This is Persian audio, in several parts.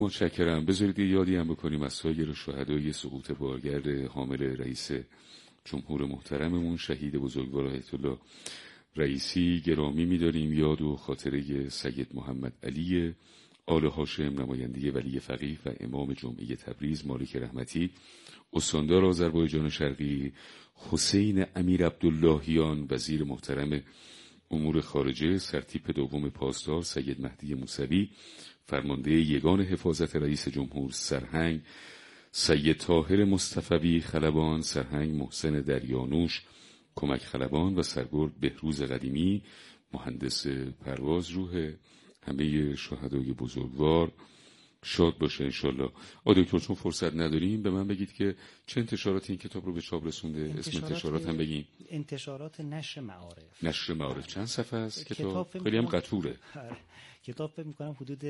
متشکرم. بذارید یادی هم بکنیم از سایر شهدای سقوط بارگرد حامل رئیس جمهور محترممون شهید بزرگوار آیت الله رئیسی گرامی می‌داریم. یاد و خاطره سید محمد علی آل هاشم نماینده ولی فقیه و امام جمعه تبریز مالک رحمتی، استاندار آذربایجان شرقی، حسین امیر عبداللهیان وزیر محترم امور خارجه، سرتیپ دوم پاسدار سید مهدی موسوی فرمانده یگان حفاظت رئیس جمهور، سرهنگ سید طاهر مصطفی خلبان، سرهنگ محسن دریانوش کمک خلبان و سرگرد بهروز قدیمی مهندس پرواز. روح همه شهدای بزرگوار شاد باشه انشالله. دکتر چون فرصت نداریم به من بگید که چه انتشاراتی این کتاب رو به چاپ رسونده؟ اسم انتشارات هم بگین. انتشارات نشر معارف. نشر معارف. چند صفحه است کتاب؟ خیلی هم قطوره. کتاب فکر می‌کنم حدود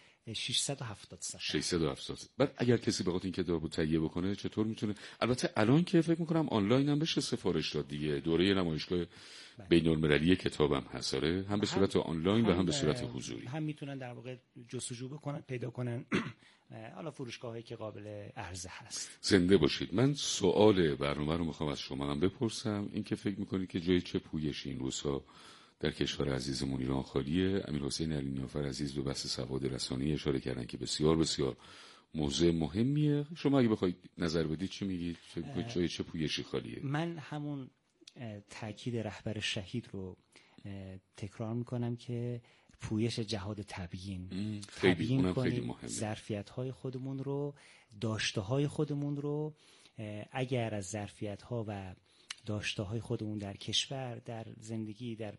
670 صفحه. 670. بعد اگر کسی بخواد این کتاب رو تهیه بکنه چطور میتونه؟ البته الان که فکر می‌کنم آنلاین هم بشه سفارش داد دیگه. دوره نمایشگاه بین‌المللی کتابم هست، هم به صورت آنلاین و هم به صورت حضوری. هم میتونن در واقع جستجو بکنن، پیدا کنن. حالا فروشگاهایی که قابل عرضه هست. زنده باشید. من سوال برنامه رو میخوام از شما هم بپرسم. این که فکر میکنید که جای چه پویشی این روزها در کشور عزیزمون ایران خالیه؟ امیرحسین علی نیافر عزیز به بحث سواد رسانی اشاره کردن که بسیار بسیار موضوع مهمیه. شما اگه بخواید نظر بدید چی میگید؟ جای چه پویشی خالیه؟ من همون تاکید رهبر شهید رو تکرار میکنم که پویش جهاد تبیین خیلی مهمه. ظرفیت‌های خودمون رو، داشته‌های خودمون رو، اگر از ظرفیت‌ها و داشته‌های خودمون در کشور، در زندگی، در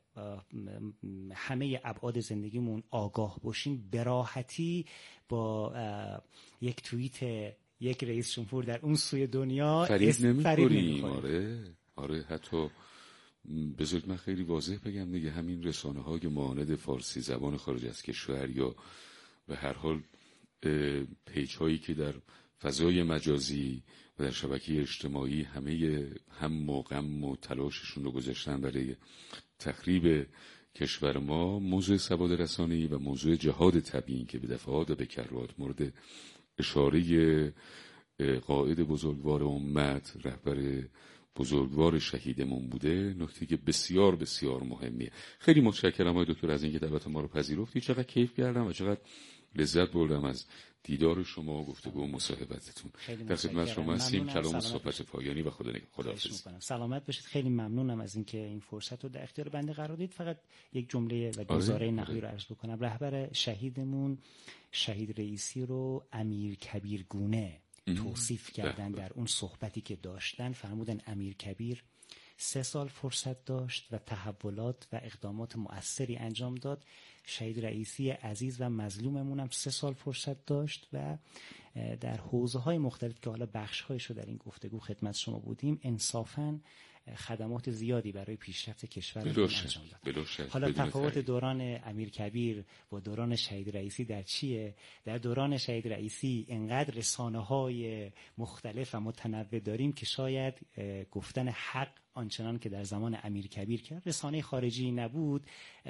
همه ابعاد زندگیمون آگاه باشیم، به راحتی با یک توییت یک رئیس جمهور در اون سوی دنیا فریب نمی‌خوریم. آره حتی بذارید من خیلی واضح بگم دیگه، همین رسانه‌های معاند فارسی زبان خارج از کشور یا به هر حال پیج‌هایی که در فضای مجازی و در شبکه اجتماعی همه هم و غم و تلاششون رو گذاشتن برای تخریب کشور ما، موضوع سواد رسانه‌ای و موضوع جهاد تبیین که به دفعات و به کرات مورد اشاره قائد بزرگوار امت، رهبر بزرگوار شهیدمون بوده، نکته که بسیار بسیار مهمیه. خیلی متشکرم آقای دکتر از اینکه دعوت ما رو پذیرفتید. چقدر کیف کردم و چقدر لذت بردم از دیدار شما و گفتگو و مصاحبتتون. در خدمت شما هستیم. کلام و صحبت پایانی و خداحافظ. سلامت باشید. خیلی ممنونم از اینکه این فرصت رو در اختیار بنده قرار دادید. فقط یک جمله و گزاره نقلی رو عرض بکنم. رهبر شهیدمون شهید رئیسی رو امیر کبیر گونه توصیف کردن در اون صحبتی که داشتن. فرمودن امیر کبیر 3 سال فرصت داشت و تحولات و اقدامات مؤثری انجام داد. شهید رئیسی عزیز و مظلوممون هم 3 سال فرصت داشت و در حوزه‌های مختلف که حالا بخش‌هایش رو در این گفتگو خدمت شما بودیم، انصافاً خدمات زیادی برای پیشرفت کشور انجام داد. حالا تفاوت دوران امیر کبیر با دوران شهید رئیسی در چیه؟ در دوران شهید رئیسی انقدر رسانه‌های مختلف و متنوع داریم که شاید گفتن حق آنچنان که در زمان امیر کبیر کرد، رسانه خارجی نبود،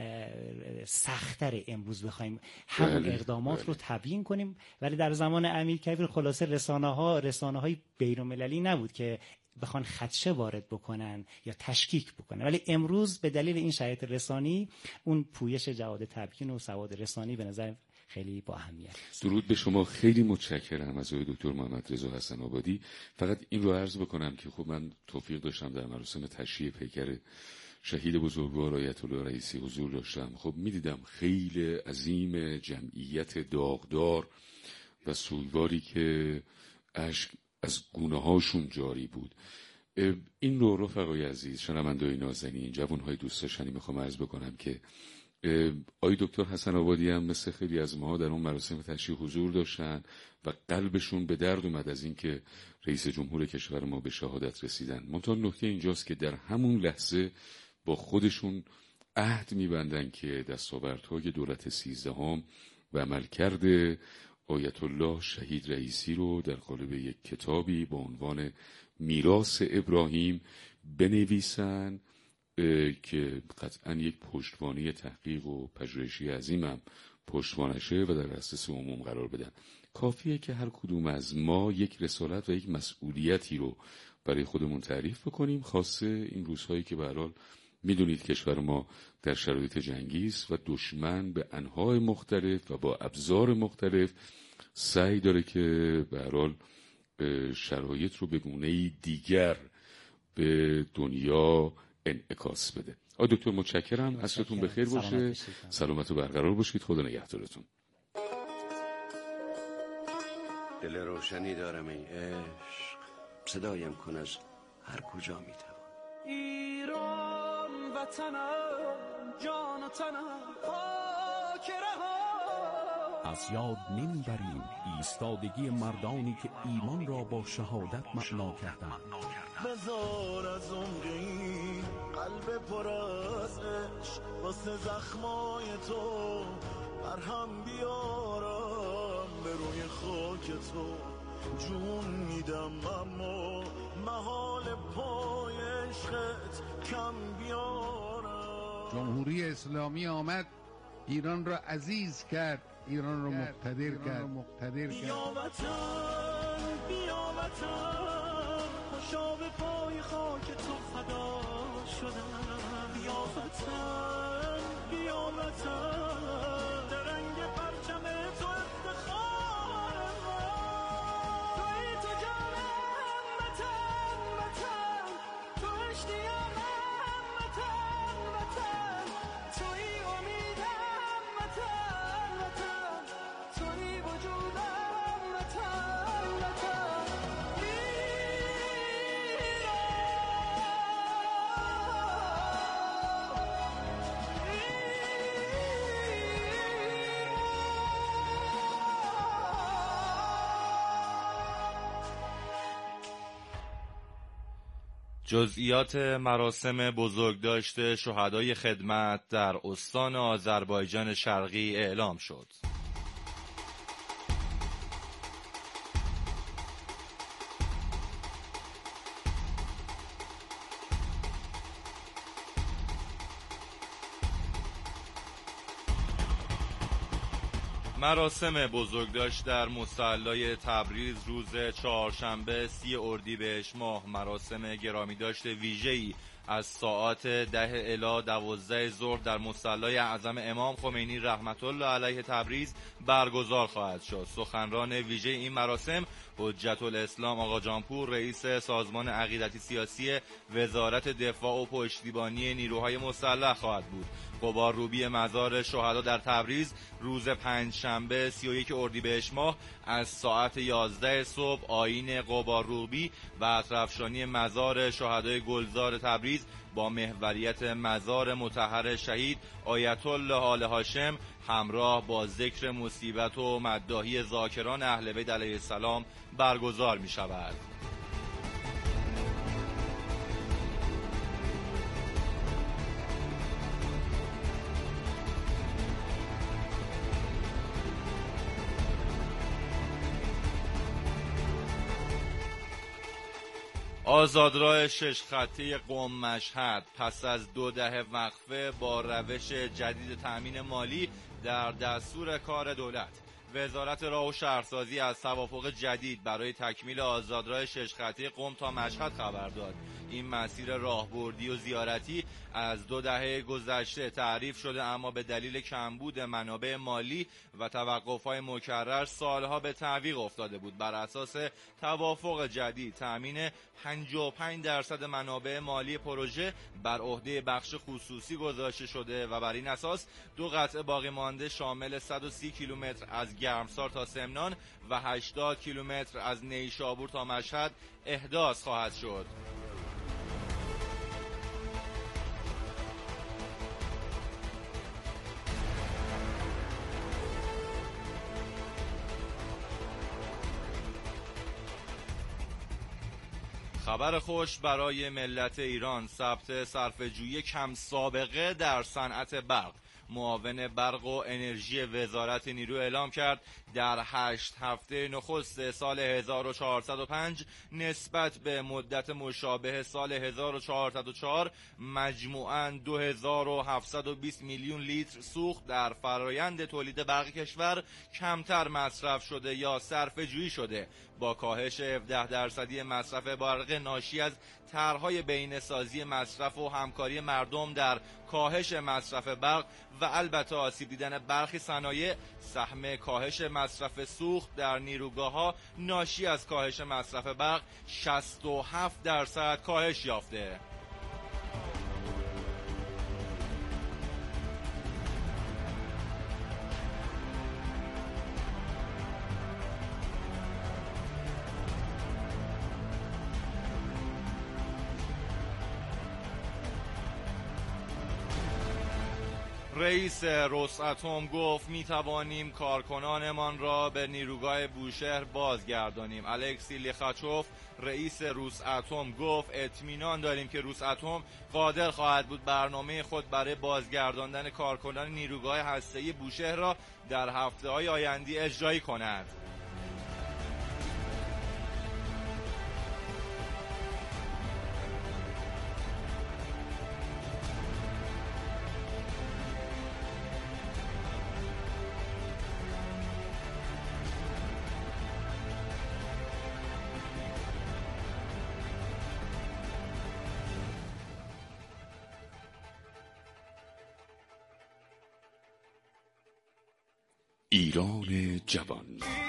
سخت‌تر امروز بخوایم همون اقدامات رو تبیین کنیم. ولی در زمان امیر کبیر خلاصه رسانه‌های بین‌المللی نبود که بخوان خدشه وارد بکنن یا تشکیک بکنن. ولی امروز به دلیل این شرایط رسانی اون پویش جهاد تبیین و سواد رسانی به نظر خیلی با اهمیت است. درود به شما. خیلی متشکرم از آقای دکتر محمد رضا حسن آبادی. فقط این رو عرض بکنم که خب من توفیق داشتم در مراسم تشییع پیکر شهید بزرگوار آیت الله رئیسی حضور داشتم. خب می‌دیدم خیلی عظیم جمعیت داغدار و سوگواری که اشک از گونه‌هاشون جاری بود. این رو رفقای عزیز، شنونده‌های نازنین، جوان‌های دوست داشتنی میخوام عرض بکنم که آقای دکتر حسن آبادی هم مثل خیلی از ما در اون مراسم تشییع حضور داشتن و قلبشون به درد اومد از اینکه رئیس جمهور کشور ما به شهادت رسیدن. منتها نکته اینجاست که در همون لحظه با خودشون عهد میبندن که دستاوردهای دولت 13 و عملکرد آیت الله شهید رئیسی رو در قالب یک کتابی با عنوان میراث ابراهیم بنویسن که قطعا یک پشتوانه تحقیق و پژوهشی عظیم هم پشتوانشه و در دسترس عموم قرار بدن. کافیه که هر کدوم از ما یک رسالت و یک مسئولیتی رو برای خودمون تعریف بکنیم، خاصه این روزهایی که به هر حال میدونید کشور ما در شرایط جنگی است و دشمن به انواع مختلف و با ابزار مختلف سعی داره که به هر حال شرایط رو به گونه‌ای دیگر به دنیا انعکاس بده. آقای دکتر متشکرم، عصرتون بخیر باشه، سلامت و برقرار باشید، خدا نگهدارتون. دل روشنی دارم ای عشق، صدایم کن از هر کجا میتوان. ایران وطنم، جان و تنم، خاک رها. از یاد نمیبریم ایستادگی مردانی که ایمان را با شهادت معنا کردند. بذار از عمری قلب پر از عشق واسه زخمای تو مرهم بیارم، به روی خاک تو جون میدم، اما محال پای عشقت کم بیارم. جمهوری اسلامی آمد ایران را عزیز کرد، ایران را مقتدر کرد. بیا وطن، بیا وطن، خوشا به پای خاک تو فدا شدم. بیا وطن، بیا وطن، درنگ پرچم تو افتخار ما. توی تو جانم وطن، وطن، تو اشتیاقم وطن، وطن، توی امیدم وطن، وطن، توی وجودم وطن، وطن. جزئیات مراسم بزرگداشت شهدای خدمت در استان آذربایجان شرقی اعلام شد. مراسم بزرگداشت در مصلی تبریز روز چهارشنبه 30 اردیبهشت ماه مراسم گرامیداشت ویژه‌ای از ساعات 10 الی 12 ظهر در مصلی اعظم امام خمینی رحمت الله علیه تبریز برگزار خواهد شد. سخنران ویژه این مراسم حجت الاسلام آقا جانپور، رئیس سازمان عقیدتی سیاسی وزارت دفاع و پشتیبانی نیروهای مسلح خواهد بود. غبارروبی مزار شهدا در تبریز روز پنجشنبه 31 اردیبهشت ماه از ساعت 11 صبح آیین غبارروبی و اطرافشانی مزار شهدای گلزار تبریز با محوریت مزار مطهر شهید آیت الله آل هاشم همراه با ذکر مصیبت و مداحی ذاکران اهل بیت علیه السلام برگزار می شود. آزادراه 6 خطی قم مشهد پس از 2 دهه وقفه با روش جدید تأمین مالی در دستور کار دولت. وزارت راه و شهرسازی از توافق جدید برای تکمیل آزادراه 6 خطی قم تا مشهد خبر داد. این مسیر راهبردی و زیارتی از 2 دهه گذشته تعریف شده، اما به دلیل کمبود منابع مالی و توقف‌های مکرر سالها به تعویق افتاده بود. بر اساس توافق جدید تأمین 55% منابع مالی پروژه بر عهده بخش خصوصی گذاشته شده و بر این اساس 2 قطعه باقی مانده شامل 130 کیلومتر از گرمسار تا سمنان و 80 کیلومتر از نیشابور تا مشهد احداث خواهد شد. خبر خوش برای ملت ایران: ثبت صرفه‌جویی کم سابقه در صنعت برق. معاون برق و انرژی وزارت نیرو اعلام کرد در 8 هفته نخست سال 1405 نسبت به مدت مشابه سال 1404 مجموعاً 2720 میلیون لیتر سوخت در فرایند تولید برق کشور کمتر مصرف شده یا صرفه‌جویی شده، با کاهش 17% مصرف برق ناشی از طرح‌های بینه‌سازی مصرف و همکاری مردم در کاهش مصرف برق و البته آسیب دیدن برخی صنایع. سهم کاهش مصرف سوخت در نیروگاه‌ها ناشی از کاهش مصرف برق 67% کاهش یافته. رئیس روساتوم گفت می توانیم کارکنانمان را به نیروگاه بوشهر بازگردانیم. الکسی لیخاچوف رئیس روساتوم گفت اطمینان داریم که روساتوم قادر خواهد بود برنامه خود برای بازگرداندن کارکنان نیروگاه هسته‌ای بوشهر را در هفته‌های آینده اجرایی کند. ایران جوان.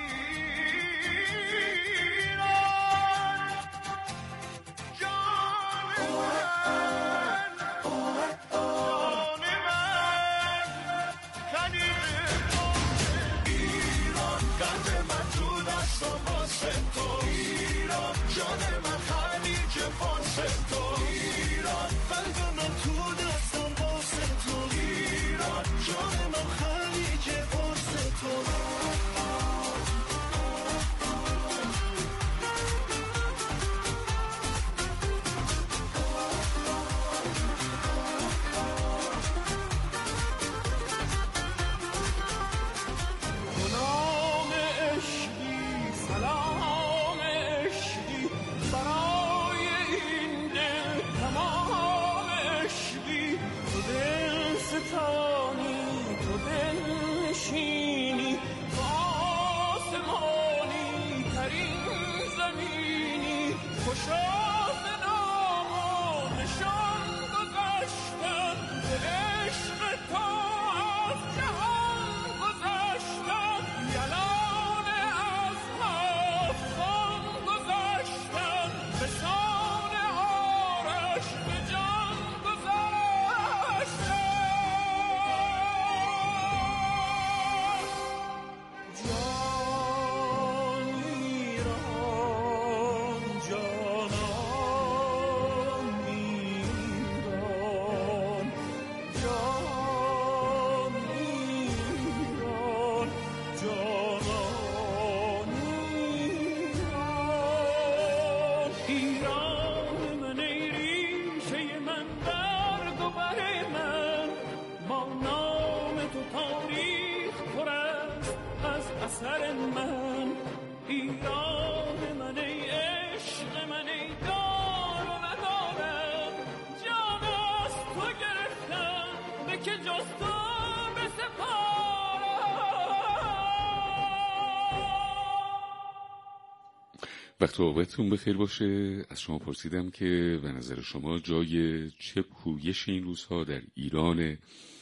وقت اوقاتتون بخیر باشه. از شما پرسیدم که به نظر شما جای چه پویش این روزها در ایران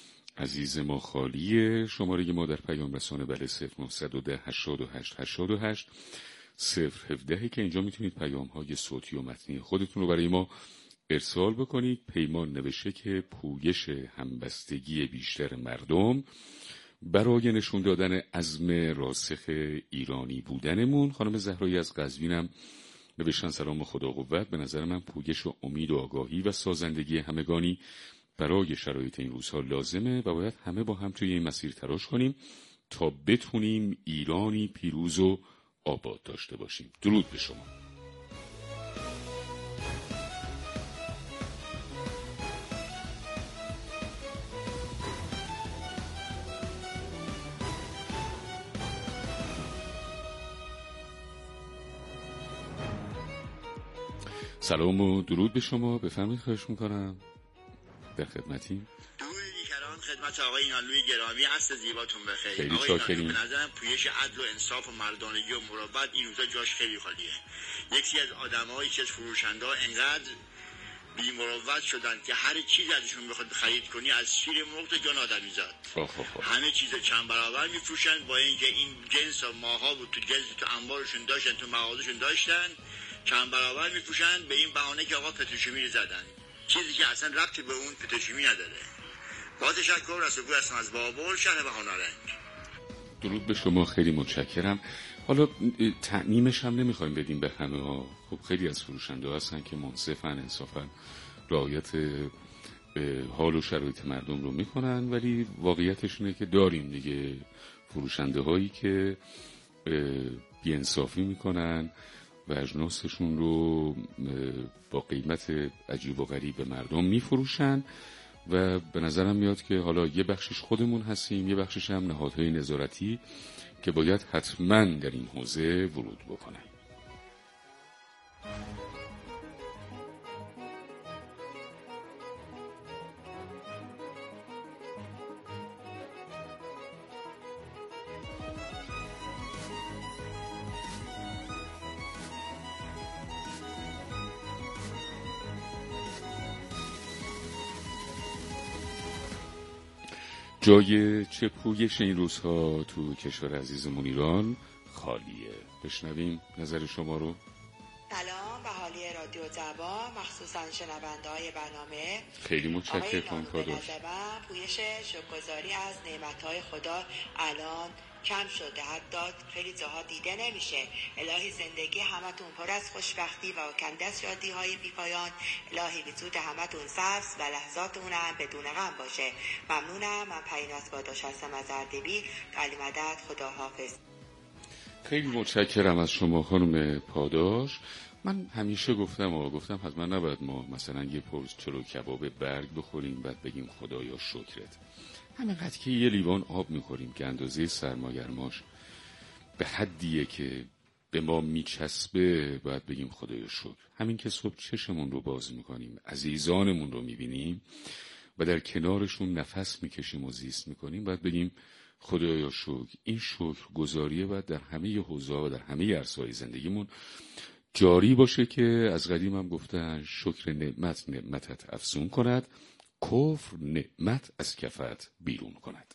عزیز ما خالیه؟ شماره ما در پیام رسانه بله 0910 88 88 017 که اینجا میتونید پیام های صوتی و متنی خودتون رو برای ما ارسال بکنید. پیمان نوشته که پویش همبستگی بیشتر مردم برای نشون دادن عزم راسخ ایرانی بودنمون. خانم زهرایی از قزوینم نوشتن سلام خدا قوت، به نظر من پویش و امید و آگاهی و سازندگی همگانی برای شرایط این روزها لازمه و باید همه با هم توی این مسیر تلاش کنیم تا بتونیم ایرانی پیروز و آباد داشته باشیم. درود به شما. سلام و درود به شما، بفرمایید، خواهش میکنم، در خدمتیم. درود دیگران خدمت آقای اینالوی گرامی، هست زیباتون بخیر. خیلی آقای شاکریم. به نظرم پویش عدل و انصاف و مردانگی و مروت این روزا جاش خیلی خالیه. یکی از آدمایی که از فروشنده ها انقدر بی مروت شدن که هر چیز ازشون بخواد خرید کنی از شیر مرغ تا جان آدمیزاد همه چیز چند برابر میفروشن، با اینکه این جنس ها ماها بود تو جنس تو انبارشون داشتن، تو مغازشون داشتن، چند برابر میفروشن به این بهانه که آقا پتروشیمی زدن، چیزی که اصلا ربطی به اون پتروشیمی نداره. با تشکر، رسول هستم از بابل، شهر بهانارنج. درود به شما، خیلی متشکرم. حالا تعمیمش هم نمیخوایم بدیم به همه ها. خب خیلی از فروشنده ها هستن که منصفن، انصافن، رعایت حال و شرایط مردم رو میکنن، ولی واقعیتش اینه که داریم دیگه فروشنده هایی که بی‌انصافی میکنن و اجناسشون رو با قیمت عجیب و غریب به مردم میفروشن و به نظرم میاد که حالا یه بخشش خودمون هستیم، یه بخشش هم نهادهای نظارتی که باید حتما در این حوزه ورود بکنن. جای چه پویش این روزها تو کشور عزیزمون ایران خالیه. بشنویم نظر شما رو. سلام به حالی رادیو زبان، مخصوصا شنونده های برنامه. خیلی متشکرم کادوش. به نظر من پویش شکرگزاری از نعمتهای خدا الان کم شده، حتی خیلی جاها دیده نمیشه. الهی زندگی همتون پر از خوشبختی و کنده از شادی های بی‌پایان. الهی وجود همتون سبز و لحظاتون هم بدون غم باشه. ممنونم. من پریناز باداش هستم از اردبیل. علی مدد، خدا حافظ. خیلی متشکرم از شما خانم پاداش. من همیشه گفتم حتما نباید ما مثلا یه پرس چلو کباب برگ بخوریم بعد بگیم خدایا شکرت. همینقدر که یه لیوان آب میخوریم که اندازه سرماگرماش به حدیه که به ما میچسبه باید بگیم خدایا شکر. همین که صبح چشمون رو باز میکنیم، عزیزانمون رو میبینیم و در کنارشون نفس میکشیم و زیست میکنیم باید بگیم خدایا شکر. این شکر گزاریه باید در همه حوزه و در همه عرصه‌های زندگیمون جاری باشه که از قدیم هم گفتن شکر نعمت نعمتت افزون کند، کفر نعمت از کفت بیرون کند.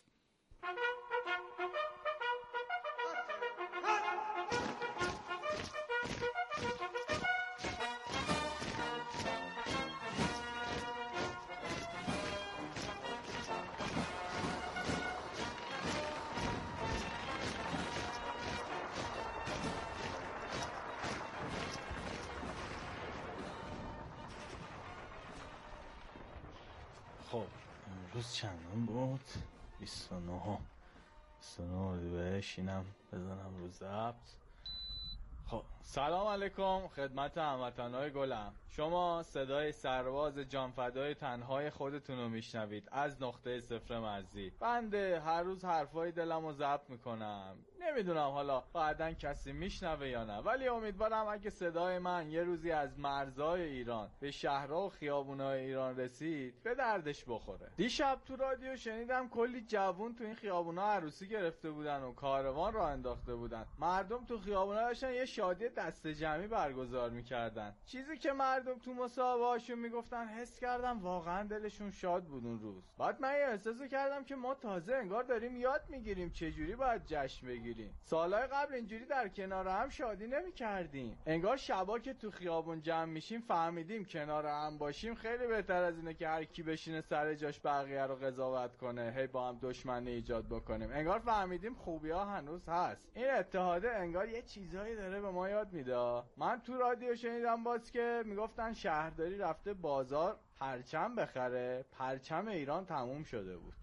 خب امروز چندم بود؟ 29 اردیبهشت، اینم بزنم رو ضبط. خب سلام علیکم خدمت هموطنهای گلم. شما صدای سرباز جانفدای تنهای خودتون رو میشنوید از نقطه صفر مرزی. بنده هر روز حرفای دلم رو ضبط میکنم، نمیدونم حالا بعدن کسی میشنوه یا نه، ولی امیدوارم اگه صدای من یه روزی از مرزهای ایران به شهرها و خیابونهای ایران رسید به دردش بخوره. دیشب تو رادیو شنیدم کلی جوون تو این خیابونا عروسی گرفته بودن و کاروان راه انداخته بودن. مردم تو خیابونا داشتن یه شادی دست جمعی برگزار میکردن. چیزی که مردم تو مصاحبه هاشون میگفتن حس کردم واقعا دلشون شاد بود اون روز. بعد من یه احساسو کردم که ما تازه انگار داریم یاد میگیریم چجوری باید جشن بگیریم. سالهای قبل اینجوری در کنار هم شادی نمیکردیم. انگار شبا که تو خیابون جمع میشیم فهمیدیم کنار هم باشیم خیلی بهتر از اینه که هر کی بشینه سر جاش بقیه رو قضاوت کنه، هی با هم دشمنی ایجاد بکنیم. انگار فهمیدیم خوبی‌ها هنوز هست. این اتحاده انگار یه چیزایی داره به ما یاد میده. من تو رادیو شنیدم باز که میگفتن شهرداری رفته بازار پرچم بخره، پرچم ایران تموم شده بود.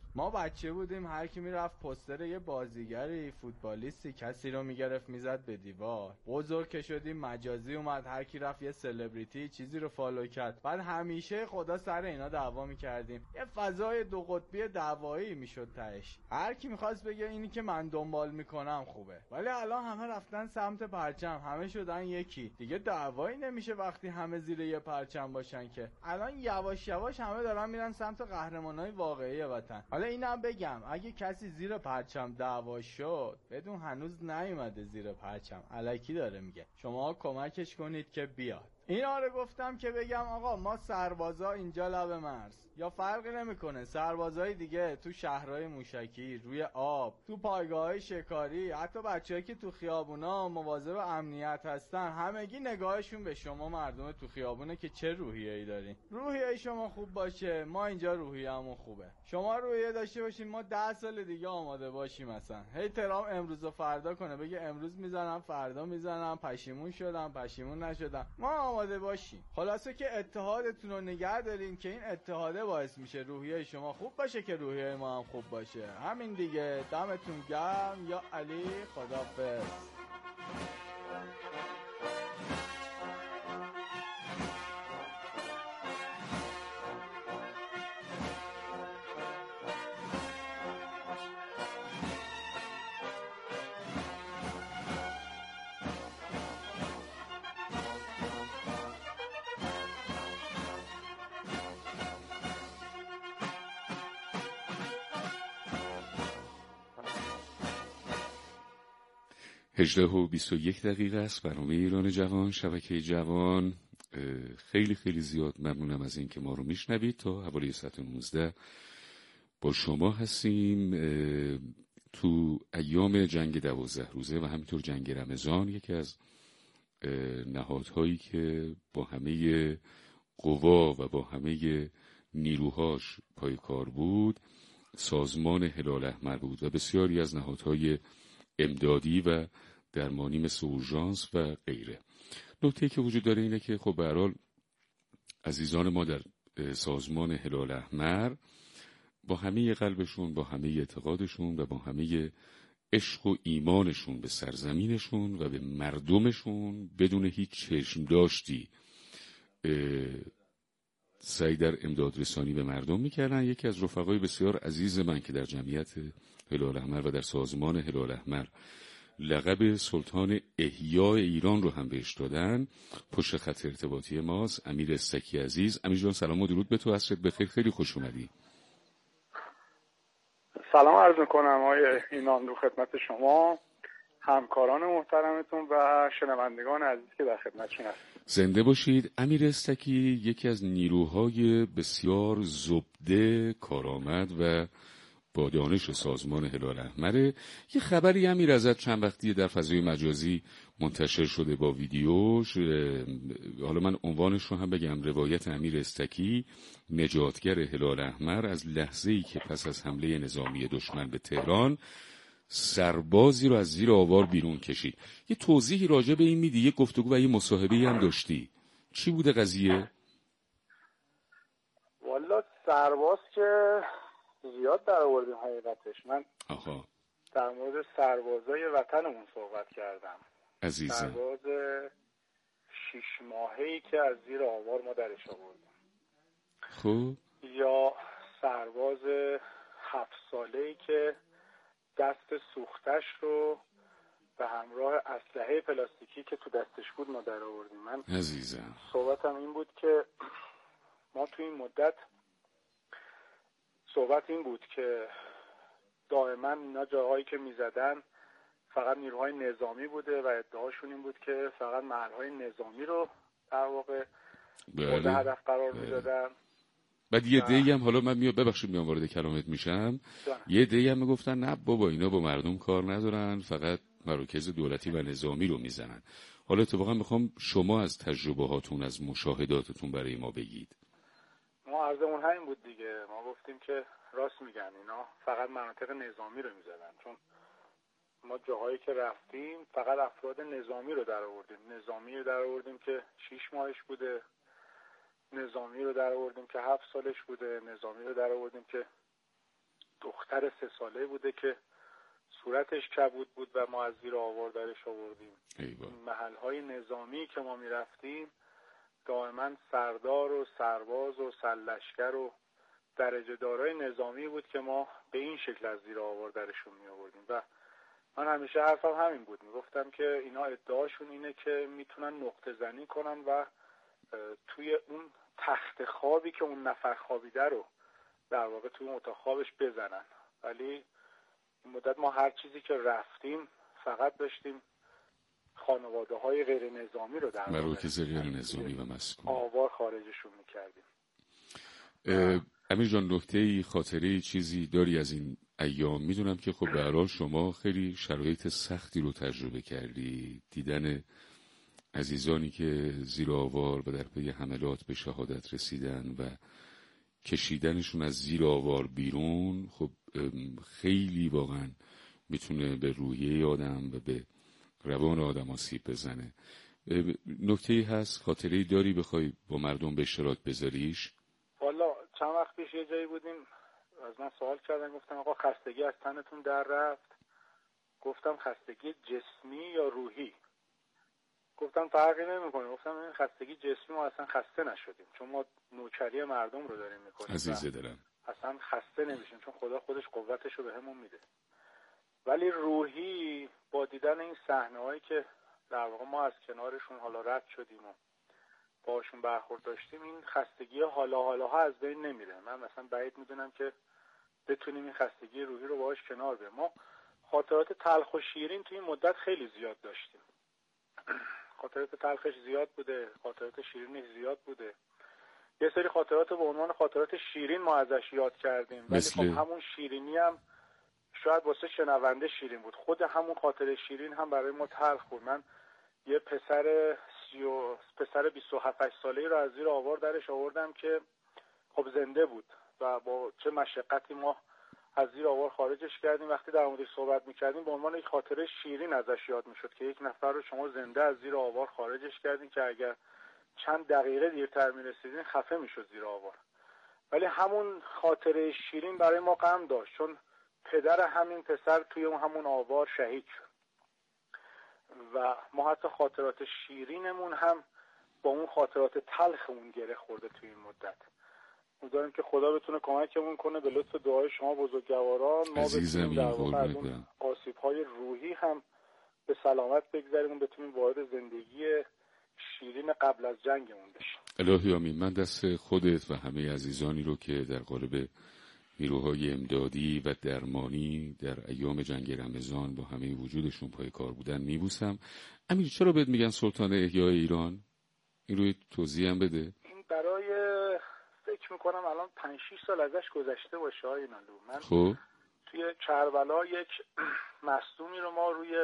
ما بچه بودیم هر کی میرفت پوستر یه بازیگری فوتبالیستی کسی رو میگرفت میزد به دیوار. بزرگ که شدیم مجازی اومد، هر کی رفت یه سلبریتی چیزی رو فالو کرد. بعد همیشه خدا سر اینا دعوا میکردیم. یه فضای دو قطبی دعوایی میشد تهش. هر کی میخواست بگه اینی که من دنبال میکنم خوبه، ولی الان همه رفتن سمت پرچم، همه شدن یکی دیگه. دعوایی نمیشه وقتی همه زیر یه پرچم باشن که. الان یواش یواش همه دارن میرن سمت قهرمانای واقعی وطن. حالا اینم بگم اگه کسی زیر پرچم دعوا شد بدون هنوز نیومده زیر پرچم، الکی داره میگه، شما کمکش کنید که بیاد. اینا رو گفتم که بگم آقا ما سربازا اینجا لب مرز، یا فرقی نمیکنه سربازای دیگه تو شهرهای موشکی، روی آب، تو پایگاه‌های شکاری، حتی بچه‌ای که تو خیابونا مواظب امنیت هستن، همگی نگاهشون به شما مردم تو خیابونه که چه روحیه‌ای دارین. روحیه شما خوب باشه ما اینجا روحیه‌مون خوبه. شما روحیه داشته باشین ما 10 سال دیگه آماده باشیم. مثلا هی ترام امروز و فردا کنه، بگه امروز میزنم فردا میزنم، پشیمون شدم پشیمون نشدم، ما آماده باشیم. خلاصه که اتحادتون رو نگه دارین که این اتحاده باعث میشه روحیه شما خوب باشه که روحیه ما هم خوب باشه. همین دیگه. دمتون گرم. یا علی، خدافظ. هجده و 21 دقیقه است برنامه ایران جوان، شبکه جوان. خیلی خیلی زیاد ممنونم از این که ما رو میشنوید. تا حوالی ساعت 19 با شما هستیم. تو ایام جنگ 12 روزه و همینطور جنگ رمضان یکی از نهادهایی که با همه قوا و با همه نیروهاش پای کار بود سازمان هلال احمر بود و بسیاری از نهادهای امدادی و درمانی مثل اورژانس و غیره. نکته که وجود داره اینه که خب به هر حال عزیزان ما در سازمان هلال احمر با همه قلبشون، با همه اعتقادشون و با همه عشق و ایمانشون به سرزمینشون و به مردمشون بدون هیچ چشم داشتی سعی در امداد رسانی به مردم میکردن. یکی از رفقای بسیار عزیز من که در جمعیت هلال احمر و در سازمان هلال احمر لقب سلطان احیاء ایران رو هم بهش دادن، پشت خط ارتباطی ماست، امیر استکی عزیز. امیر جان سلام و درود به تو، عصرت بخیر، خیلی خوش اومدی. سلام عرض میکنم آقای ایمان رو خدمت شما، همکاران محترمتون و شنوندگان عزیز که در خدمتشون هست. زنده باشید. امیر استکی یکی از نیروهای بسیار زبده، کارآمد و با دانش سازمان هلال احمره. یه خبری امیر ازت چند وقتی در فضای مجازی منتشر شده با ویدیوش، حالا من عنوانش رو هم بگم: روایت امیر استکی، نجاتگر هلال احمر، از لحظه‌ای که پس از حمله نظامی دشمن به تهران سربازی رو از زیر آوار بیرون کشید. یه توضیحی راجع به این میدی؟ یه گفتگو و یه مصاحبه‌ای هم داشتی، چی بوده قضیه؟ والا سرباز که زیاد در آوردیم حقیقتش. من در مورد سربازای وطنمون صحبت کردم. عزیزم، سرباز 6 ماهه‌ای که از زیر آوار ما درش آوردیم. خب یا سرباز 7 ساله‌ای که دست سوختش رو به همراه اسلحه پلاستیکی که تو دستش بود ما در آوردیم. من عزیزم صحبتم این بود که ما تو این مدت صحبت این بود که دائما اینا جاهایی که میزدن فقط نیروهای نظامی بوده و ادعاشون این بود که فقط محلهای نظامی رو در واقع مورد هدف قرار میدادن. بعد یه دیگه هم، حالا من ببخشید میام وارد کلامت میشم، یه دیگه هم میگفتن نه بابا اینا با مردم کار ندارن، فقط مراکز دولتی و نظامی رو میزنن. حالا اتفاقا میخوام شما از تجربه هاتون، از مشاهداتتون برای ما بگید. ما عرضمون همین بود دیگه، ما گفتیم که راست میگن اینا فقط مناطق نظامی رو میزدن، چون ما جاهایی که رفتیم فقط افراد نظامی رو در آوردیم. نظامی رو در آوردیم که 6 ماهش بوده، نظامی رو در آوردیم که 7 سالش بوده، نظامی رو در آوردیم که دختر 3 ساله بوده که صورتش کبود بود و ما از زیر آوار درش آوردیم. محلهای نظامی که ما میرفتیم دائما سردار و سرباز و سرلشکر و درجه دارای نظامی بود که ما به این شکل از زیر آوار درشون می آوردیم و من همیشه حرفم همین بود، میگفتم که اینا ادعاشون اینه که میتونن نقطه زنی کنن و توی اون تخت خوابی که اون نفر خوابیده رو در واقع توی اتاق خوابش بزنن، ولی این مدت ما هر چیزی که رفتیم فقط داشتیم خانواده های غیر نظامی رو در مراکز غیر نظامی و مسکون آوار خارجشون میکردیم. امیر جان، نکته‌ای، خاطره چیزی داری از این ایام؟ میدونم که خب به هر حال شما خیلی شرایط سختی رو تجربه کردی، دیدن عزیزانی که زیر آوار و در پی حملات به شهادت رسیدن و کشیدنشون از زیر آوار بیرون، خب خیلی واقعا میتونه به روحیه آدم و به روان آدم آسیب بزنه. نکته‌ای هست، خاطره‌ای داری بخوای با مردم به اشتراک بذاریش؟ والا چند وقت پیش یه جایی بودیم از من سوال کردن، گفتم آقا خستگی از تنتون در رفت؟ گفتم خستگی جسمی یا روحی؟ گفتم فرقی نمیکنه. گفتم این خستگی جسمی ما اصلا خسته نشدیم چون ما نوکری مردم رو داریم میکنیم، عزیز دلم، اصلا خسته نمیشیم چون خدا خودش قوتش رو بهمون میده. ولی روحی با دیدن این صحنه‌هایی که در واقع ما از کنارشون حالا رد شدیم و باشون برخورد داشتیم، این خستگی حالا از بین نمیره. من مثلا بعید میدونم که بتونیم این خستگی روحی رو باهاش کنار بیاریم. ما خاطرات تلخ و شیرین توی این مدت خیلی زیاد داشتیم. خاطرات تلخش زیاد بوده، خاطرات شیرینش زیاد بوده. یه سری خاطرات به عنوان خاطرات شیرین ما ازش یاد کردیم، ولی خب همون شیرینی هم شاید واسه شنونده شیرین بود، خود همون خاطره شیرین هم برای ما تلخ بود. من یه پسر 27 ساله‌ای رو از زیر آوار درش آوردم که خب زنده بود و با چه مشقتی ما از زیر آوار خارجش کردیم. وقتی در موردش صحبت می‌کردیم به عنوان یک خاطره شیرین ازش یاد می‌شد که یک نفر رو شما زنده از زیر آوار خارجش کردین که اگر چند دقیقه دیرتر می‌رسیدین خفه می‌شد زیر آوار. ولی همون خاطره شیرین برای ما غم داشت چون پدر همین پسر توی همون آوار شهید شد و ما حتی خاطرات شیرینمون هم با اون خاطرات تلخمون گره خورده توی این مدت. امیدواریم که خدا بتونه کمکمون کنه به لطف دعای شما بزرگواران ما بتونیم در واقع از اون آسیب‌های روحی هم به سلامت بگذریم، بتونیم وارد زندگی شیرین قبل از جنگمون بشیم. الهی آمین. من دست خودت و همه عزیزانی رو که در قالب نیروهای امدادی و درمانی در ایام جنگ رمضان با همه وجودشون پای کار بودن میبوسم. امیر، چرا بهت میگن سلطان احیای ایران؟ این روی توضیح هم بده. این برای فکر میکنم الان 5-6 سال ازش گذشته باشه های نالو. من خب توی کربلا یک مصدومی رو ما روی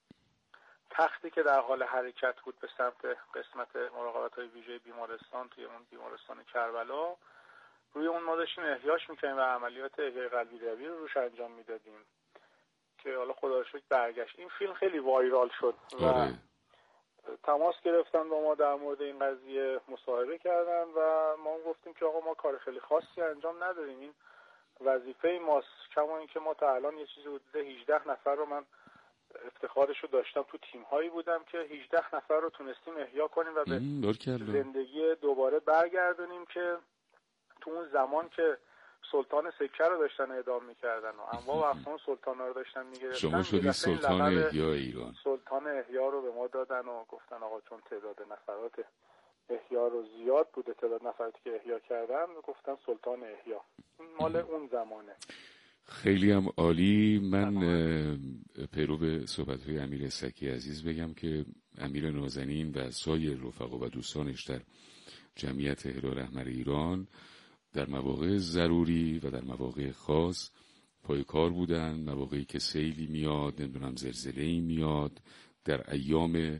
تختی که در حال حرکت بود به سمت قسمت مراقبت‌های ویژه بیمارستان توی اون بیمارستان کربلا، روی اون ما داشتیم احیاش میکنیم و عملیات احیای قلبی روی رو روش انجام میدادیم که حالا خدا رو شکر برگشت. این فیلم خیلی وایرال شد و تماس گرفتن با ما در مورد این قضیه، مصاحبه کردن و ما گفتیم که آقا ما کار خیلی خاصی انجام نداریم، این وظیفه ماست. کما اینکه ما تا الان یه چیزی حدود 18 نفر رو، من افتخارش رو داشتم تو تیم‌هایی بودم که 18 نفر رو تونستیم احیا کنیم و به زندگی دوباره برگردونیم که تو اون زمان که سلطان سکه رو داشتن اعدام می‌کردن و انواع و اقسام سلطانا رو داشتن می‌گرفتن، شما شدی سلطان احیای ایران. سلطان احیا رو به ما دادن و گفتن آقا چون تعداد نفرات احیا رو زیاد بوده، تعداد نفراتی که احیا کردن، گفتن سلطان احیا. این مال اون زمانه. خیلی هم عالی. من پیرو به صحبت‌های امیر سکی عزیز بگم که امیر نازنین و سایر رفقا و دوستانش در جمعیت هلال احمر ایران در مواقع ضروری و در مواقع خاص پای کار بودن. مواقعی که سیلی میاد، نمیدونم زلزله‌ای میاد، در ایام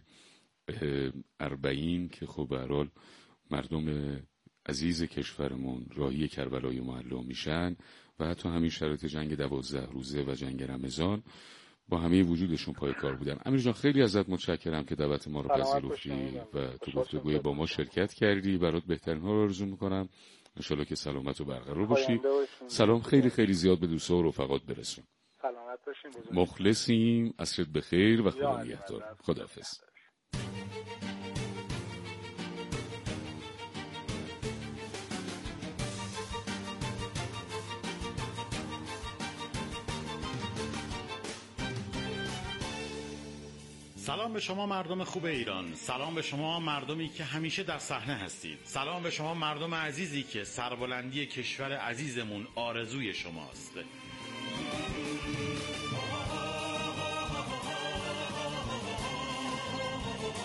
40 که خب به هر حال مردم عزیز کشورمون راهی کربلای معلی میشن و حتی همین شرایط جنگ 12 روزه و جنگ رمضان با همه وجودشون پای کار بودن. امیر جان خیلی ازت متشکرم که دعوت ما رو پذیرفتی و تو گفتگوی با ما شرکت کردی. برات بهترین ها رو آرزو میکنم انشالله که سلامت و برقرار باشی. سلام خیلی خیلی زیاد به دوستا و رفقات برسون. سلامت باشین. مخلصیم. عصرت بخیر و خدا نگهدار. خداحافظ. سلام به شما مردم خوب ایران، سلام به شما مردمی که همیشه در صحنه هستید، سلام به شما مردم عزیزی که سربلندی کشور عزیزمون آرزوی شماست.